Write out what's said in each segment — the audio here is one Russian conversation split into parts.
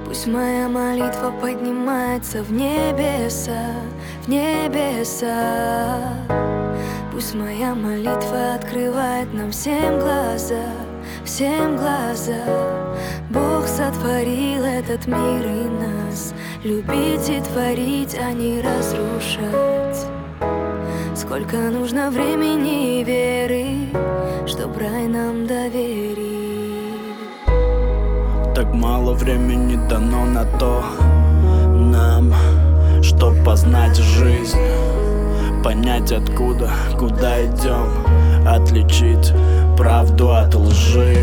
Пусть моя молитва поднимается в небеса, в небеса. Пусть моя молитва открывает нам всем глаза, всем глаза. Бог сотворил этот мир и нас любить и творить, а не разрушать. Сколько нужно времени и веры, чтоб рай нам доверить. Так мало времени дано на то нам, чтоб познать жизнь, понять откуда, куда идем, отличить правду от лжи.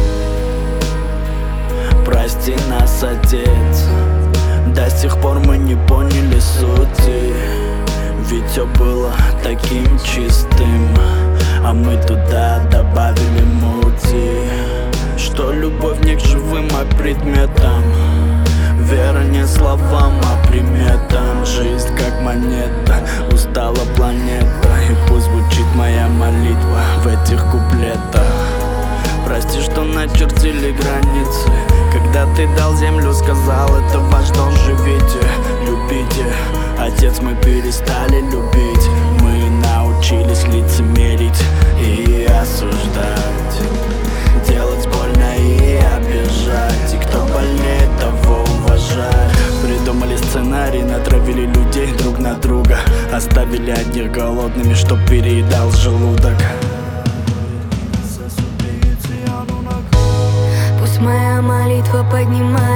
Прости нас, Отец, до сих пор мы не поняли сути. Ведь все было таким чистым, а мы туда добавили мути. Что любовь не к живым, а к предметам, вера не словам, а приметам. Жизнь как монета, устала планета, и пусть звучит моя молитва в этих куплетах. Прости, что начертили границы, когда ты дал землю, сказал, это ваш дом, живите, любите. Отец, мы перестали любить, мы научились лицемерить и осуждать, делать больно и обижать, и кто больнее, того уважать. Придумали сценарий, натравили людей друг на друга, оставили одних голодными, чтоб переедал желудок. Пусть моя молитва поднимает